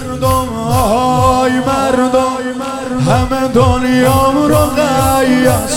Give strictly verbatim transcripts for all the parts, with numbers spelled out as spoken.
مردم آهای مردم همه دنیام رو قیاس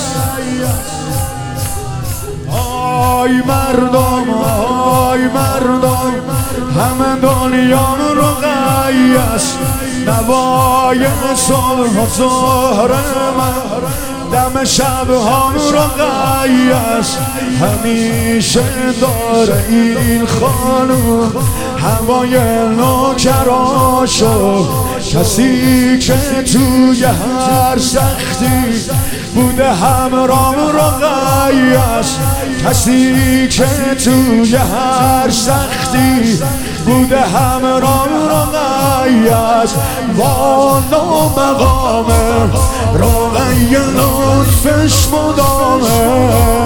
آی مردم آی مردم همه دنیام رو قیاس نوای صبح و ظهر من دم شب هم رو قیاس همیشه داره این خانوم هوای نوکراشو کسی که توی هر سختی بوده همرام رو قیاس کسی که توی هر سختی بوده همرام رو قیاس والا مقامه روغی لطفش مدامه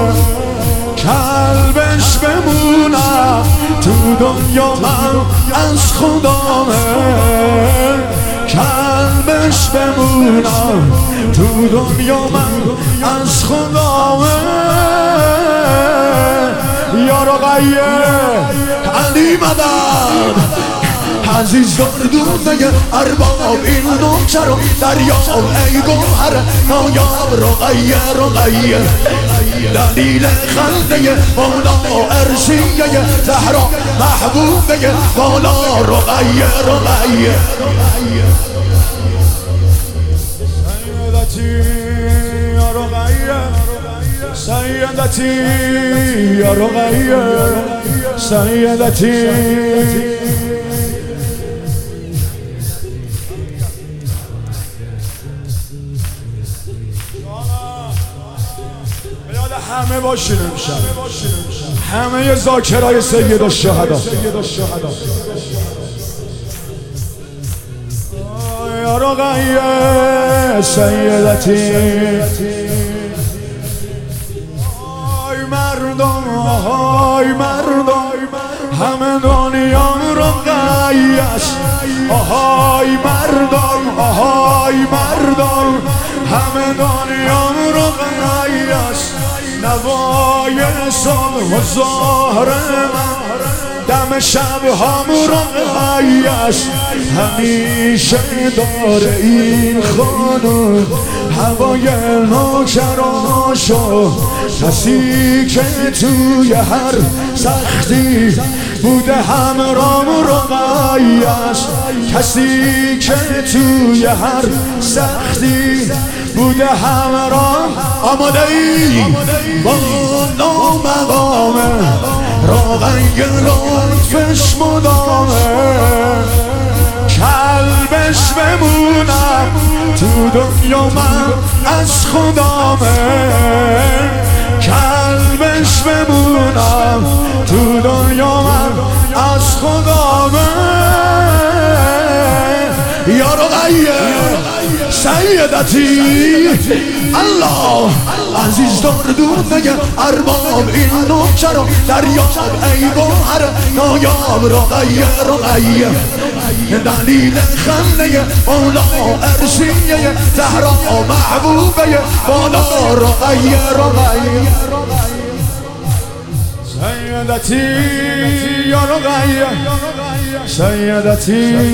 قلبش بمونم تو دنیا من از خدامه قلبش بمونم تو دنیا من از خدامه یا رقیه علی مدد عزیز دردونه ارباب این نوچه رو دریاب ای گوهر نایاب رقیه رقیه دلیل خنده مولا ارشیه زهرا محبوبه مولا رقیه رقیه سیدتی یا رقیه سیدتی یا رقیه سیدتی همه باشین امشب همه ذاکرای سید الشهدا یا رقیه سیدتی آی مردم آی مردم همه دنیا رو قیاس آهای مردم آهای مردم همه دنیا رو قیاس نوای صبح و ظهر من دم شب هم رو قیاس همیشه داره این خانوم هوای نوکراشو کسی که توی هر سختی بوده همرام رو قیاس کسی که توی هر سختی بوده همرام آماده ای با نامقامه راغنگ لطفش مدامه قلبش بمونم تو دنیا من از خدامه قلبش بمونم تو دنیا من از خدامه یا رقیه سیدتی الله عزیز دردونه ارباب این نوچه رو دریاب ای گوهر نایاب رقیه رقیه دلیل خنده مولا ارشیه زهرا محبوبه مولا رقیه رقیه سیدتی یا رقیه سیدتی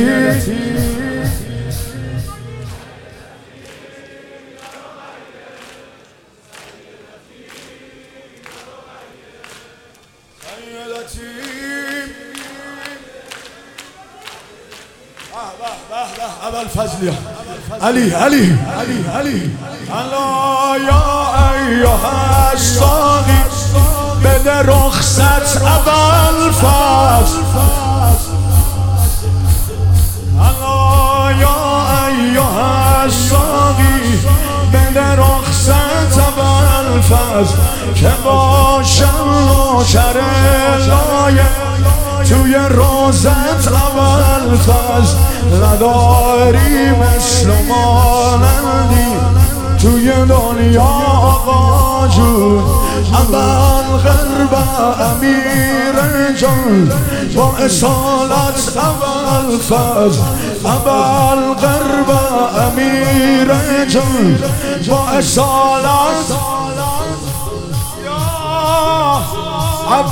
اول فضلی علی علی علی علی الله یا ایها الساقی بده رخصت اول فضل الله یا ایها الساقی بده رخصت اول فضل که باشم نوکر لایه توی روزت اول فضل نداری مثل مانندی توی دنیا آقا جون اول غرب امیر جان با اصالت اول فضل اول غرب امیر جان با اصالت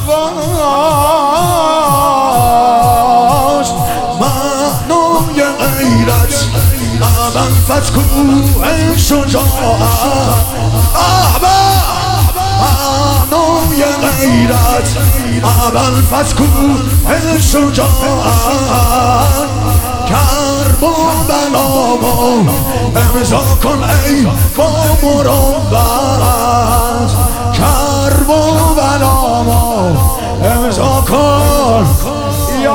عباس معنای ابوالفضل کوه شجاعت معنای غیرت ابوالفضل کوه شجاعت کرب و بلامو امضا کن ای با مروت کرب و بلامو امضا کن یا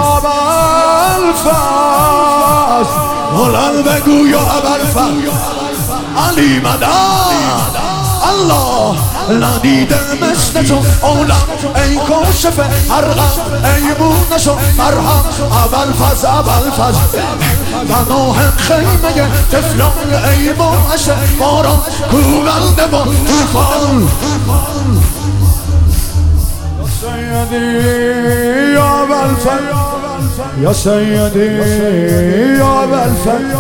ابوالفضل بلند بگو یا ابوالفضل علی مدد الله ندیده مثل تو اولم ای کاشف هر غم ای مونش و مرهم ابوالفضل ابوالفضل پناه خیمه طفلان ای باعث باران کوبنده با طوفان سیدی یا ابوالفضل یا سیدی یا ابوالفضل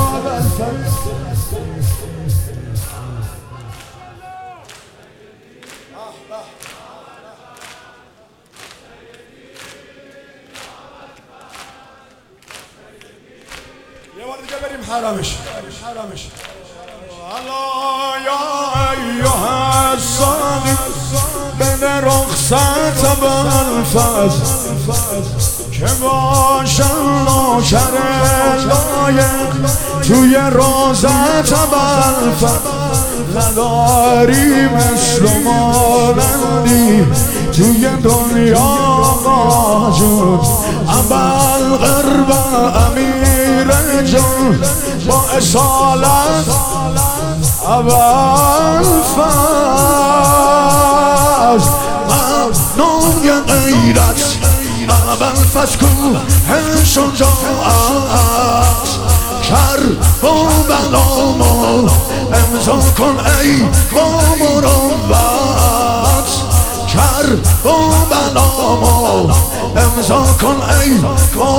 یه بار دیگه بریم حرمش حرمش الله یا ایها الساقی بده رخصت ابوالفضل که باشم نوکر لایق توی روزت ابوالفضل نداری مثل مانندی توی دنیا موجود ابوالقرب امیر جان با اصالت ابوالفضل معنای غیرت ابوالفضل کوه شجاعت کرب و بلامو امضا کن ای با مروت کرب و بلامو امضا کن ای با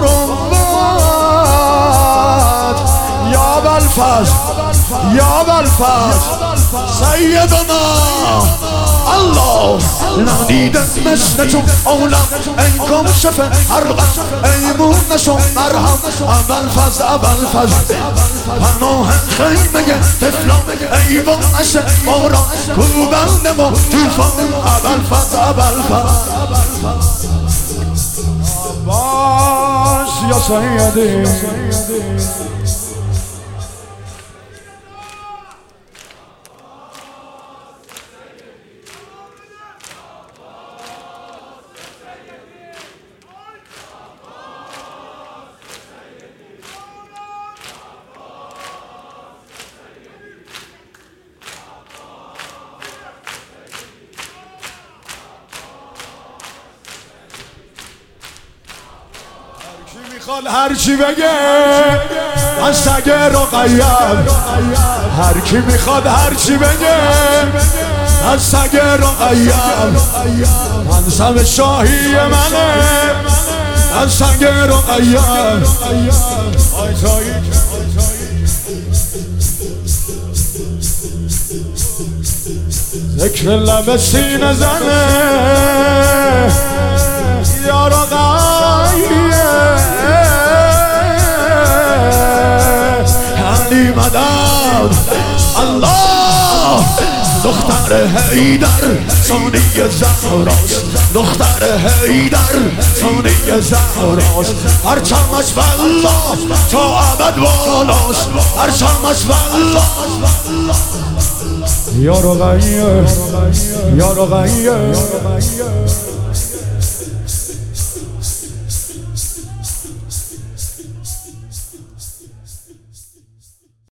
مروت یا ابوالفضل یا ابوالفضل سیدنا الله ندیده مثل تو اولم ای کاشف هر غم ای مونش و مرهم ابوالفضل ابوالفضل پناه خیمه طفلان ای باعث باران کوبنده با طوفان ابوالفضل ابوالفضل باش یا سیدی میخواد هرچی بگه من سگ رقیم هر کی میخواد هرچی بگه من سگ رقیم منصب شاهی منه من سگ رقیم ذکر لب سینه زنه یا رقیم علی مدد الله دختر حیدر ثانی زهراست دختر حیدر ثانی زهراست پرچمش والله تا ابد بالاست پرچمش والله یا رقیه یا رقیه